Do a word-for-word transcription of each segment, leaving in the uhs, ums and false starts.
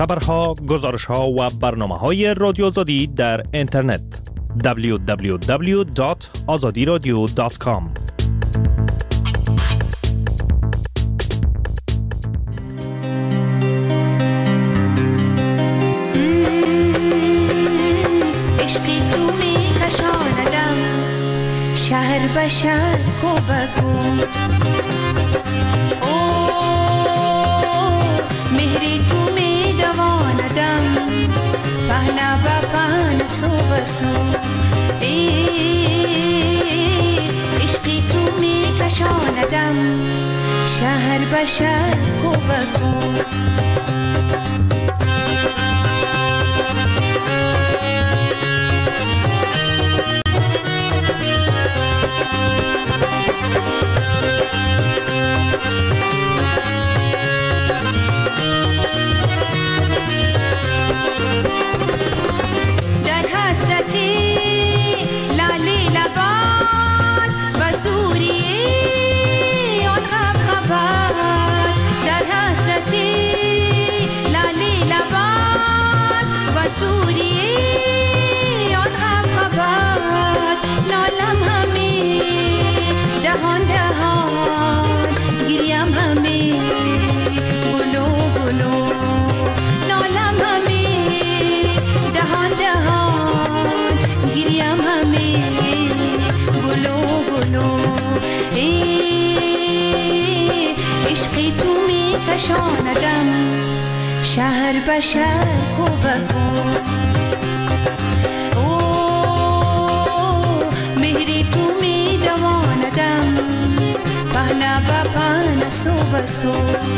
خبرها، گزارشها و برنامه‌های رادیو آزادی در اینترنت دبلیو دبلیو دبلیو دات آزادی رادیو دات کام. شهر بشر کو بکو او مهری تو می دواندم پهنا با پهن سو بسو ای عشقی تو می کشاندم شهر بشر کو بکو کشاندم شهر بشر کو بکو او مهری تو می دواندم پهنا با پهن سو بسو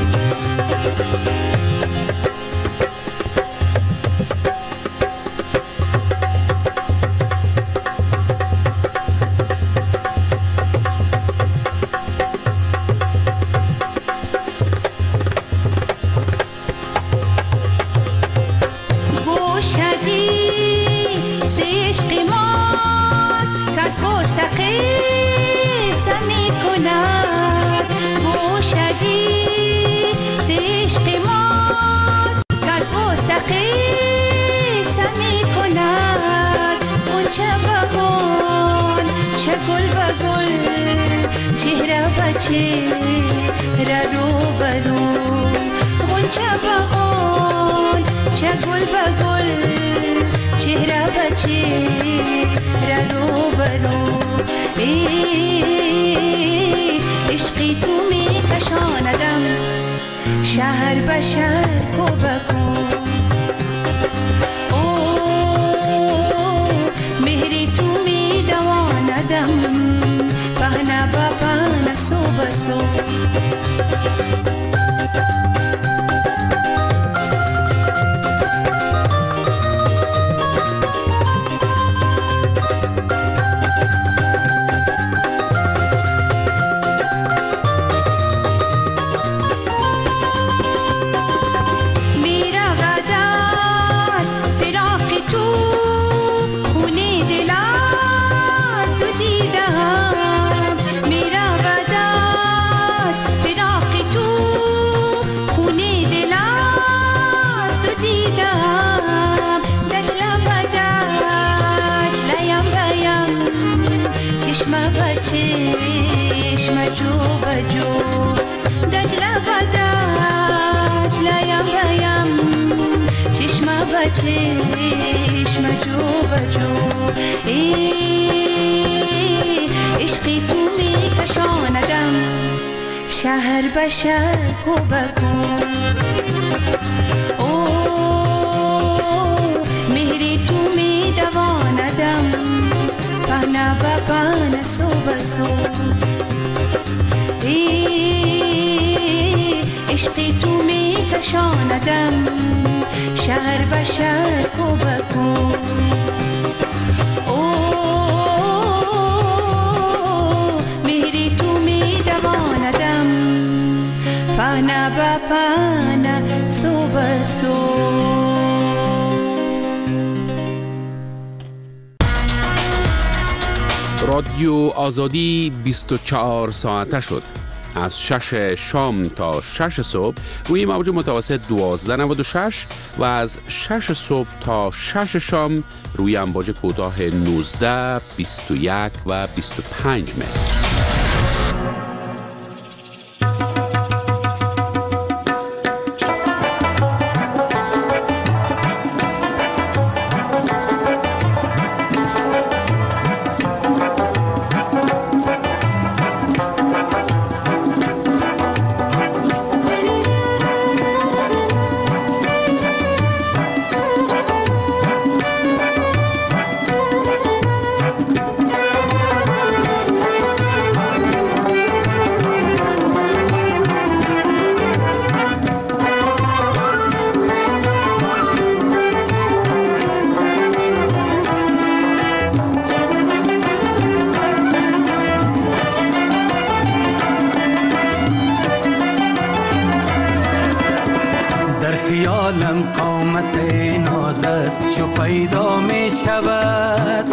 شهر بشر کو بکو او مهری تو می دواندم پهنا با پهن سو بسو چشم جو بجو ای عشقی تو می کشاندم شهر بشر کو بکو او مهری تو می دواندم پهنا با پهن سو بسو ای عشقی تو می کشاندم شهر بشر کو بکو او مهری تو می دواندم پهنا با پهن سو بسو رادیو آزادی بیست و چهار ساعته شد. از شش شام تا شش صبح روی موج متوسط دوازده نود و شش و از شش صبح تا شش شام روی امواج کوتاه نوزده، بیست و یک و بیست و پنج متر. خیالم قامت نازت چو پیدا می شود،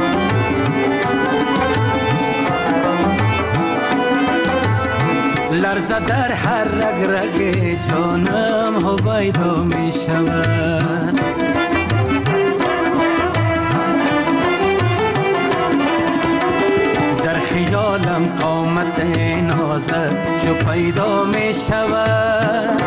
لرزه در هر رگ رگ جانم هویدا می شود. در خیالم قامت نازت چو پیدا می شود،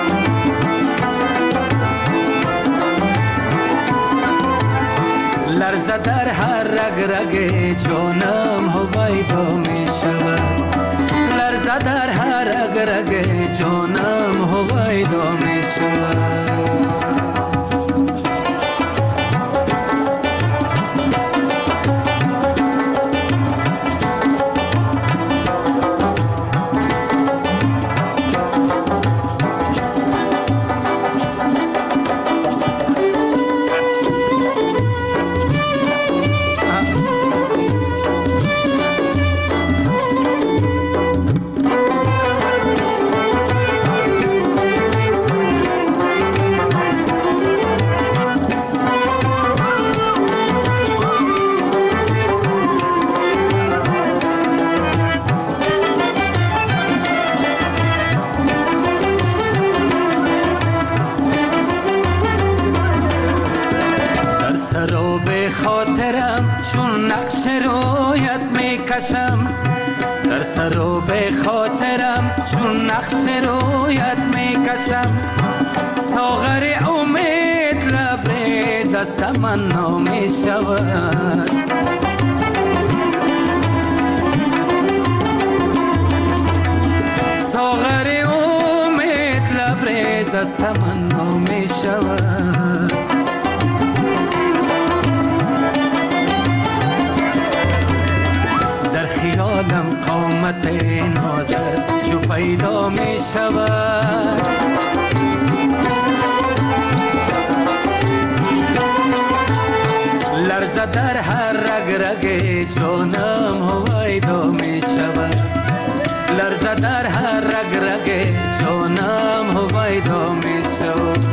لرزه در هر رگ رگ جانم هویدا می شود، لرزه در هر رگ رگ جانم هویدا می شود. سراب خاطرم چون نقش رویت می کشم، در سراب خاطرم چون نقش رویت می کشم. ساغر امید لبریز از تمنا می شود، ساغر امید لبریز از تمنا می شود. خیالم قامت نازت چو پیدا می شود، لرزه در هر رگ رگ جانم هویدا می شود، لرزه در هر رگ رگ جانم هویدا می شود.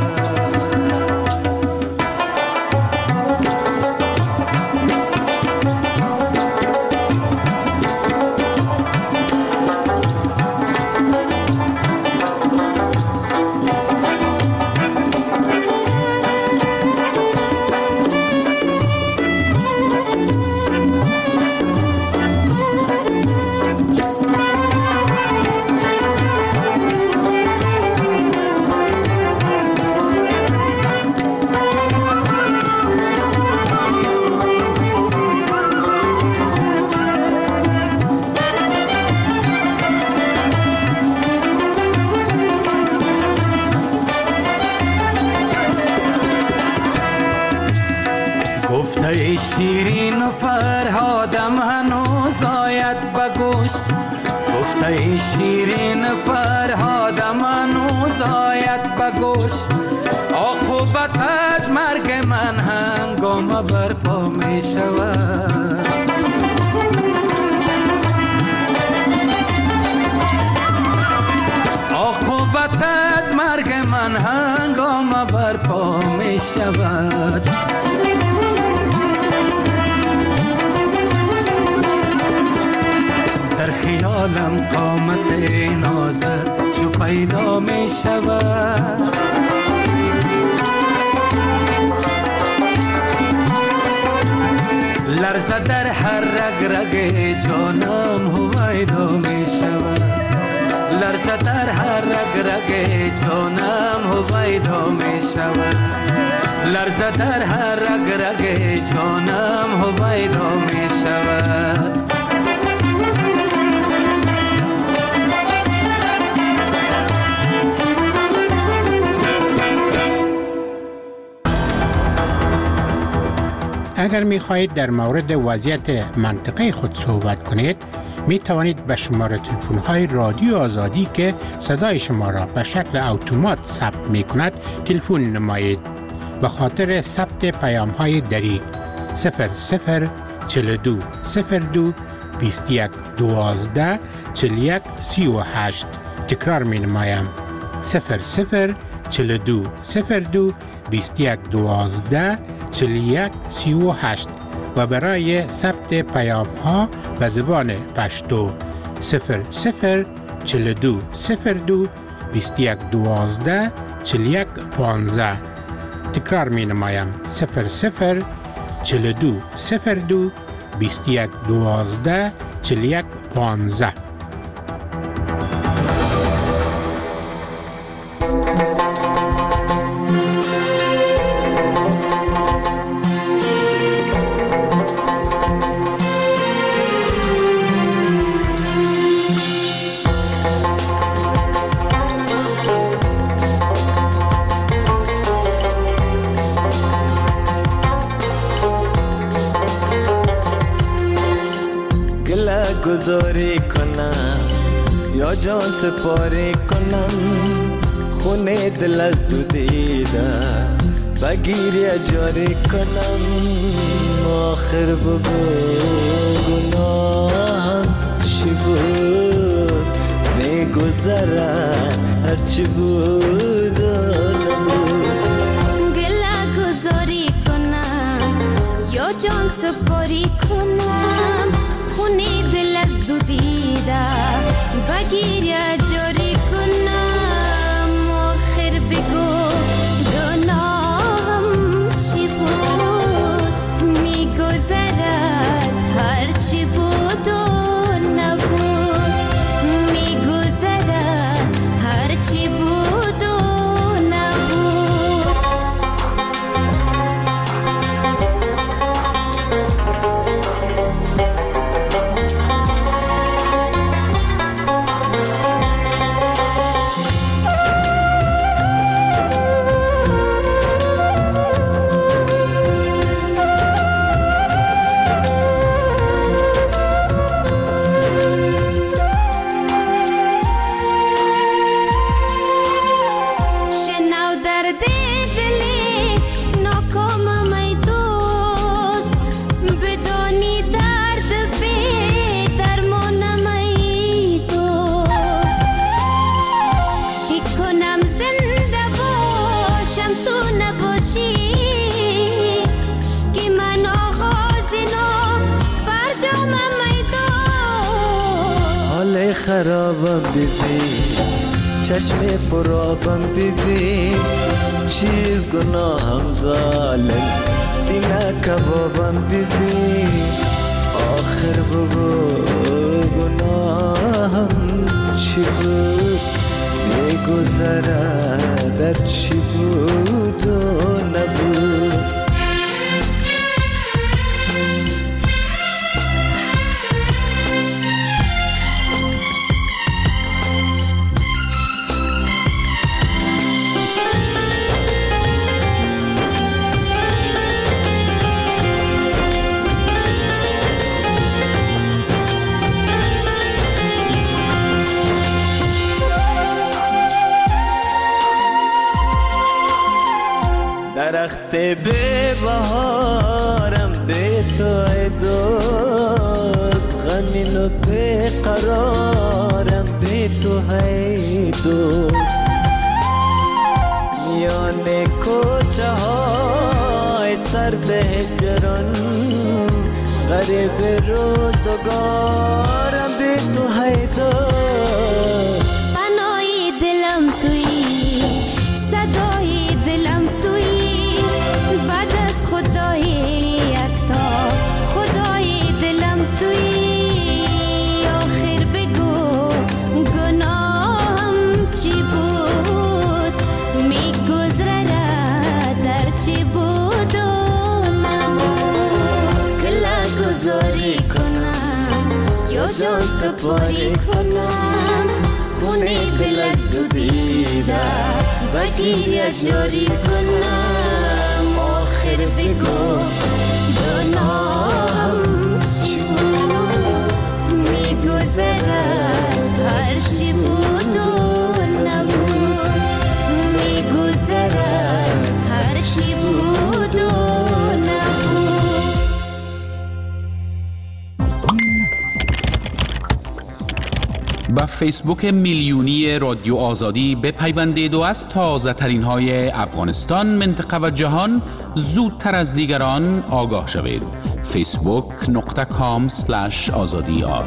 گفته شیرین و فرهادم هنوز آید بگوش، گفته شیرین فرهادم هنوز آید بگوش. عاقبت از مرگ من هنگام برپا می شود، عاقبت از مرگ من هنگام برپا می شود. در در خیالم قامت نازت چو پیدا می شود لرزه در هر رگ رگ جانم هویدا می شود لرزه در هر رگ رگ جانم هویدا می شود لرزه در هر رگ رگ جانم هویدا می شود اگر می خواهید در مورد وضعیت منطقه خود صحبت کنید می توانید به شماره تلفن های رادیو آزادی که صدای شما را به شکل اتومات ثبت می کند تلفن نمایید. به خاطر ثبت پیام های دری صفر صفر چهل و دو صفر دو بیست و یک دوازده چهل و یک سی و هشت تکرار می نمایم صفر صفر چهل و دو صفر دو بیست و یک دوازده چهل و یک سی و هشت و برای ثبت پیام ها به زبان پشتو صفر صفر چهل و دو صفر دو بیست و یک دوازده چهل و یک پانزده تکرار می نمایم صفر صفر چهل و دو صفر دو بیست و یک دوازده چهل و یک پانزده. گذاری کنم یا جان سپاری کنم خونه دل از دو دیده بگیری جاری کنم آخر بگو گناهم چی بود میگذرد هرچی بود و نبود گله گذاری کنم یا جان سپاری کنم خونه دل از دو دیده بگیر یا جاری کنم آخر بگو گناهم چی بود میگذرد هر چی بود و نبود میگذرد هر چی بود و نبود خرابم ببین چشم پرابم ببین چیز گناهم ظالم سینه کبابم ببین آخر بگو گناهم چی بود میگذره در چی بود و نبود درخت به بهارم به تو ای دوست غمین و به قرارم به تو ای دوست میان کوچه های سرد هجران غریب روزگارم بی تو هیداست. پناهی دلم تویی، صدای دلم تویی، بعد از خدای یکتا خدای دلم تویی. آخر بگو گناهم چی بود، میگذره در چی بود و نبود. کلا گذاری کنم یا جان سپاری کنم، خونه دل از دو دیده بگیر جاری کنم. آخر بگو گناهم چی بود، میگذرد هر چی بود و نبود، میگذرد هر چی بود و نبود. با فیسبوک میلیونی رادیو آزادی بپیوندید و از تازه ترین های افغانستان، منطقه و جهان زودتر از دیگران آگاه شوید. فیسبوک نقطه کام سلش آزادی آر.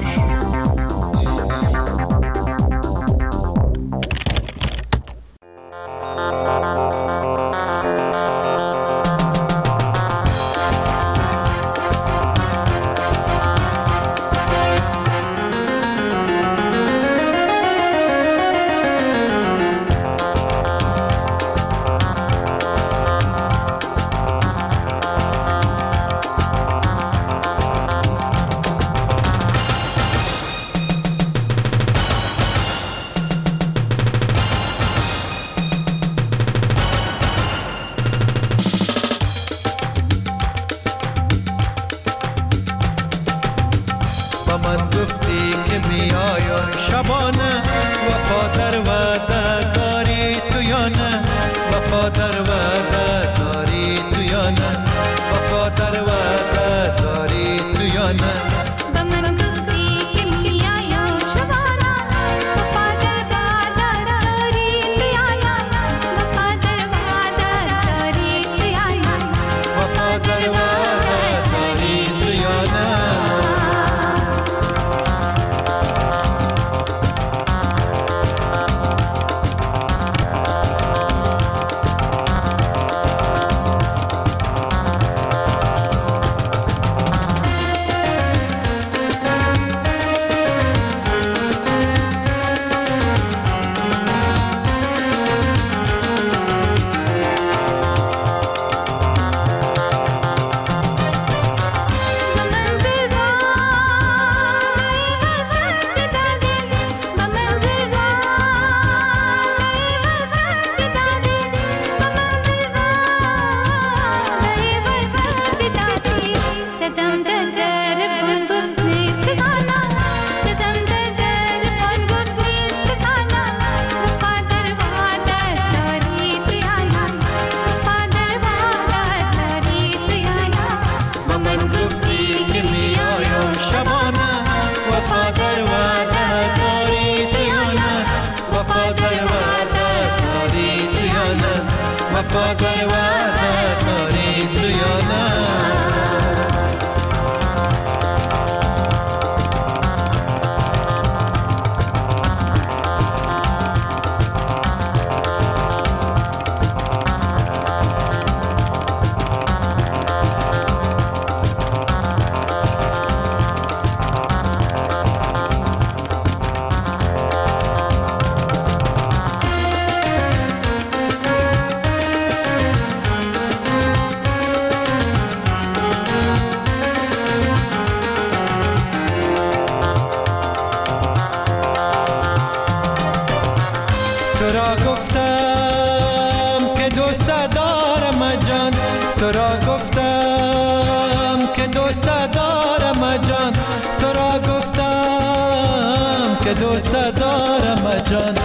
دوست دارم جان،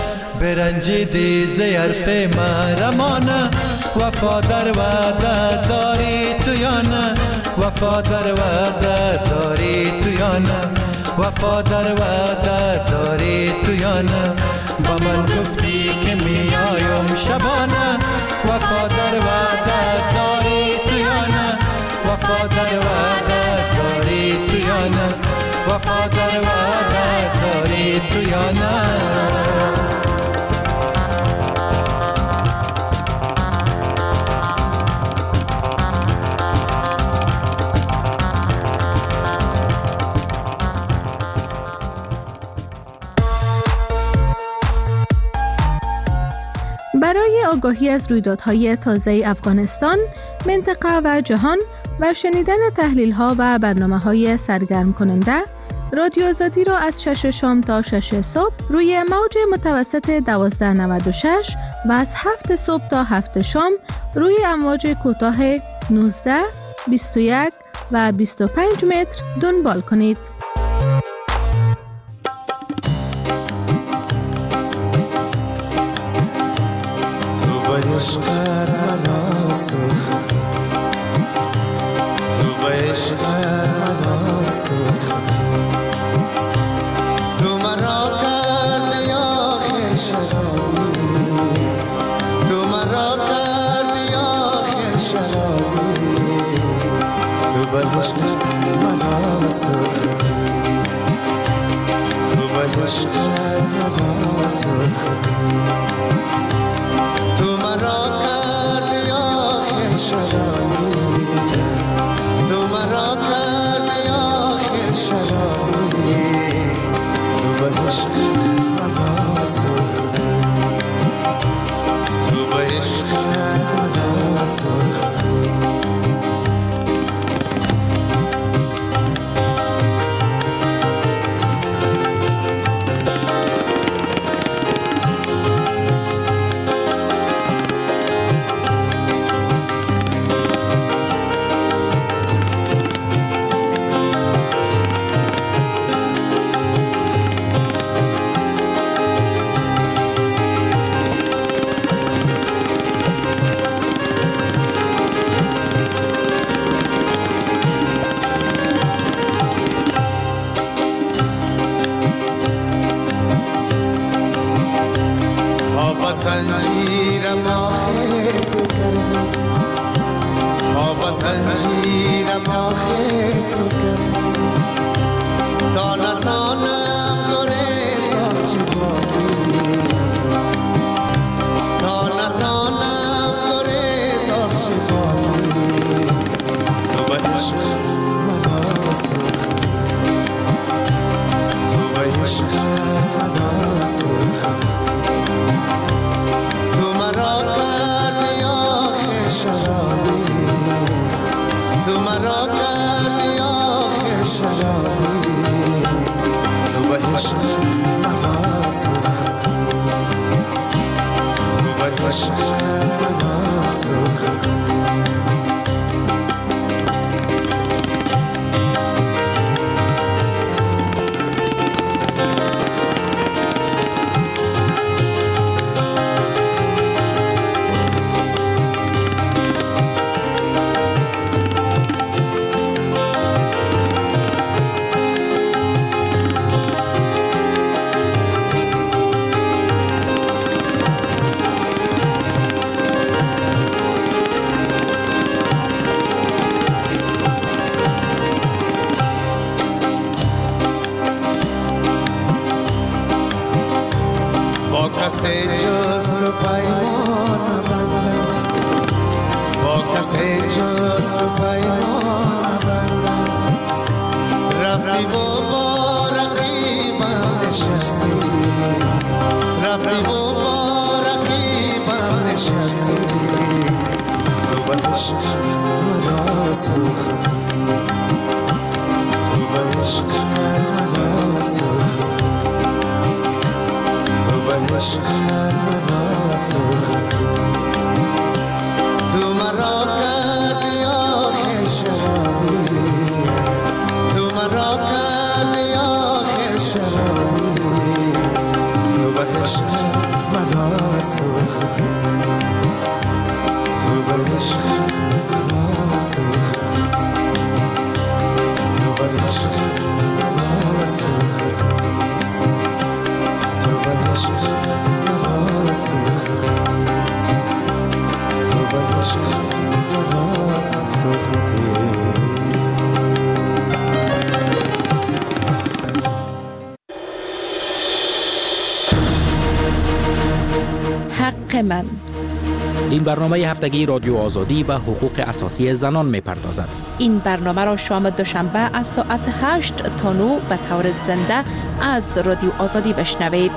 برنجیدی ز حرف محرمانه، وفا در وعده داری تو یا نه؟ وفا در وعده داری تو یا نه؟ وفا در وعده داری تو یا نه؟ با من گفتی که میایم شبانه، وفا در وعده داری تو یا نه؟ وفا در وعده داری یا نه. برای آگاهی از رویدادهای تازه افغانستان، منطقه و جهان و شنیدن تحلیل‌ها و برنامه‌های سرگرم کننده، رادیو آزادی را از شش شام تا شش صبح روی موج متوسط دوازده نود و شش و از هفت صبح تا هفت شام روی امواج کوتاه نوزده، بیست و یک و بیست و پنج متر دنبال کنید. عشقت منو سوخت، تو به عشقت منو سوخت، تو مرا کردی آخر شرابی، تو مرا کردی آخر شرابی، تو به عشقت منو سوخت، تو به عشقت منو سوخت، تو مرا کردی آخر شرابی، تو مرا کردی آخر شرابی، تو به عشقت منو سوخت، تو به عشقت منو سوخت. زنجیرم آخر تو کردی، آبا زنجیرم آخر تو کردی، تا نتانم گریز آخچه باقی، تا نتانم گریز آخچه باقی، تو به عشق منو سوخت، تو به عشقت منو سوخت، تو مرا کردی آخر شرابی، تو مرا کردی آخر شرابی، تو به عشقت منو سوخت، تو به عشقت منو سوخت. کسی جز تو پیمان بندم، با کسی جز تو پیمان بندم، رفتی و با رقیبم نشستی، رفتی و با رقیبم نشستی، تو به عشقت منو سوخت، تو به عشقت منو سوخت، به عشقت مرا سوخت، تو مرا کردی آخر شرابی، تو مرا کردی آخر شرابی، تو به عشقت مرا سوخت، تو به عشقت مرا سوخت، تو به عشقت مرا سوخت، تو به عشقت مرا سوخت، تو به عشقت مرا سوختی. حق من. این برنامه هفتگی رادیو آزادی به حقوق اساسی زنان می‌پردازد. این برنامه را شام دوشنبه از ساعت هشت تا نه به طور زنده از رادیو آزادی بشنوید.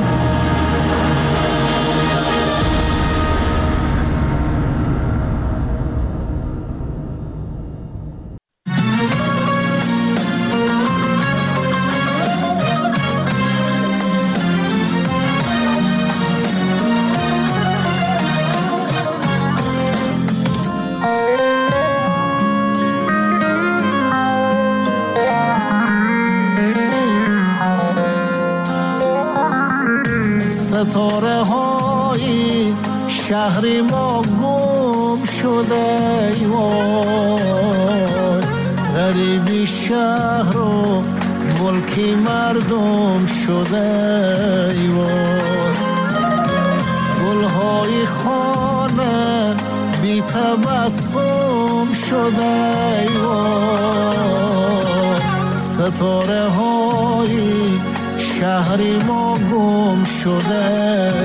ستاره های شهر ما گم شده وای، غریبی شهر و ملک مردم شده وای، گلهای خانه بی تبسم شده وای، ستاره های شهری ما گم شده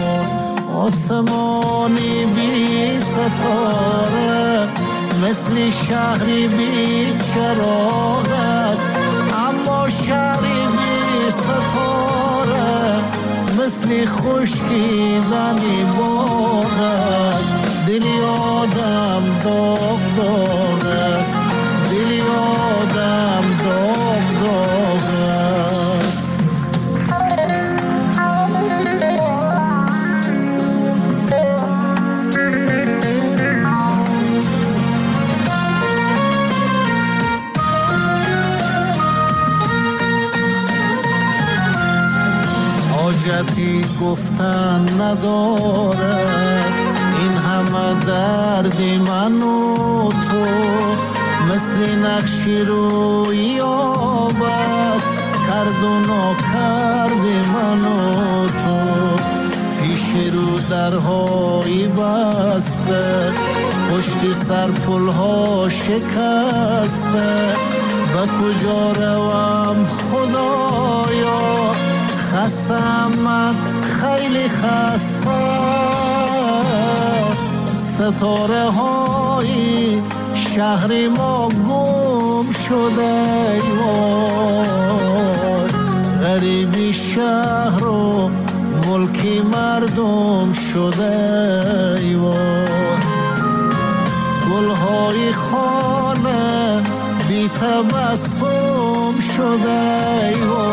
آسمانی بی ستاره مثل شهری بی چراغ است، اما شهری بی ستاره مثل خشکیدنی باغ است. دلی آدم داغ داغ است، دلی آدم داغ داغ است. حاجتی گفتن ندارد این همه دردی من و تو، مثل نقشی روی آب است کرد و ناکرد من و تو، پیش رو درهایی بسته پشت سر پلها شکسته، به کجا روم خدایا خستم من خیلی خسته. ستاره های شهر ما گم شده وای، غریبی شهر و ملک مردم شده وای، گلهای خانه بی تبسم شده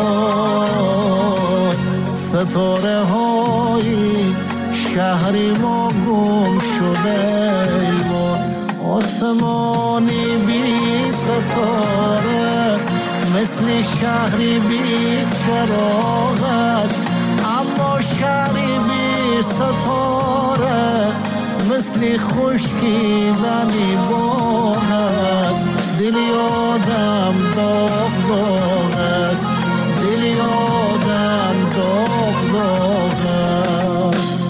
وای، ستاره های شهری ما گم شده وای، آسمانی بی ستاره مثل شهری بی چراغ است، اما شهری بی ستاره مثل خشکیدنی باغ است. دلی آدم داغ داغ است، دلی آدم داغ داغ است.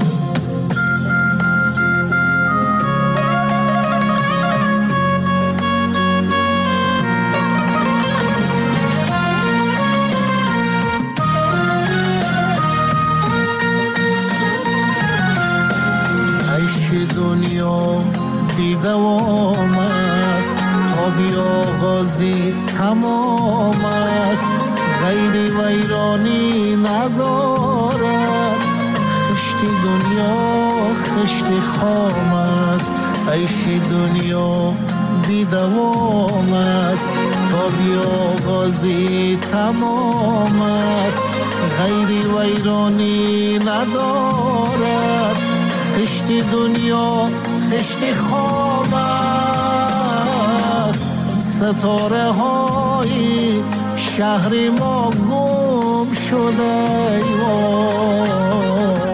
عیش دنیا بی دوام است، تا بی آغازی تمام است، غیری ویرانی ندارد، خشتی دنیا خشتی خام است، عیش دنیا بی دوام است، تا بی آغازی تمام است، غیری ویرانی ندارد، خشتی دنیا خشتی خام است. ستاره های شهر ما گم شده وای،